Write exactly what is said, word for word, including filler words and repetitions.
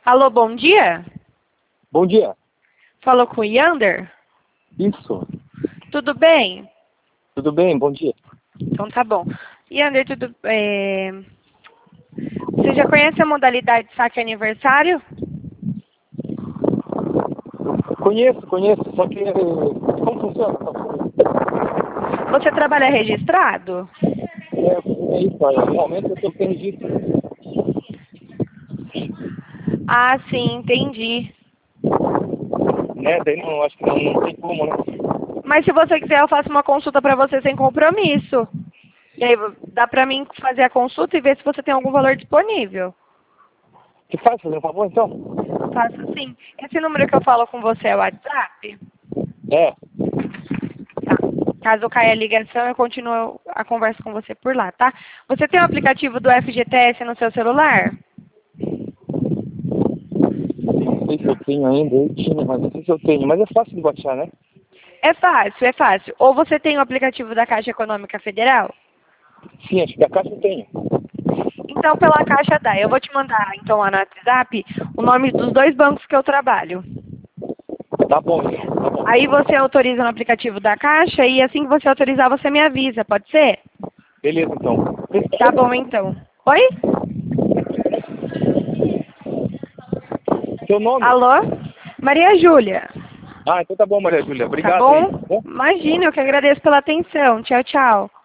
Alô, bom dia? Bom dia. Falou com o Yander? Isso. Tudo bem? Tudo bem? Bom dia. Então tá bom. Yander, tudo... É... Você já conhece a modalidade de saque aniversário? Conheço, conheço, só que eh, como funciona? Você trabalha registrado? É, é isso, olha, realmente eu estou sem registro. Ah, sim, entendi. Né? Daí não, acho que não, não tem como, né? Mas se você quiser, eu faço uma consulta para você sem compromisso. E aí, dá pra mim fazer a consulta e ver se você tem algum valor disponível. Que faz, fazer um favor, então? Faço sim. Esse número que eu falo com você é o WhatsApp? É. Tá. Caso caia a ligação, eu continuo a conversa com você por lá, tá? Você tem o aplicativo do F G T S no seu celular? Não sei se eu tenho ainda, eu tinha, mas não sei se eu tenho. Mas é fácil de baixar, né? É fácil, é fácil. Ou você tem o aplicativo da Caixa Econômica Federal? Sim, acho que da caixa eu tenho. Então, pela Caixa dá. Eu vou te mandar, então, lá no WhatsApp, o nome dos dois bancos que eu trabalho. Tá bom, então. Tá bom. Aí você autoriza no aplicativo da Caixa e assim que você autorizar, você me avisa, pode ser? Beleza, então. Tá bom, então. Oi? Seu nome? Alô? Maria Júlia. Ah, então tá bom, Maria Júlia. Tá Obrigado aí. bom? Tá bom? Imagina, eu que agradeço pela atenção. Tchau, tchau.